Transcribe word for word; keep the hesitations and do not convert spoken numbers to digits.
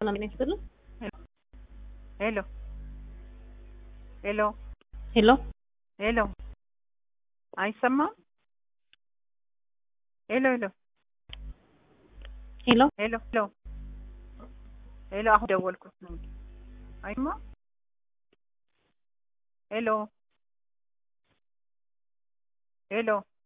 ሰላም ነኝ ስትል ሄሎ ሄሎ ሄሎ ሄሎ አይሰማም? ሄሎ ሄሎ ሄሎ ሄሎ ሄሎ ሄሎ አሁን ደወልኩት ነው። አይማ ሄሎ ሄሎ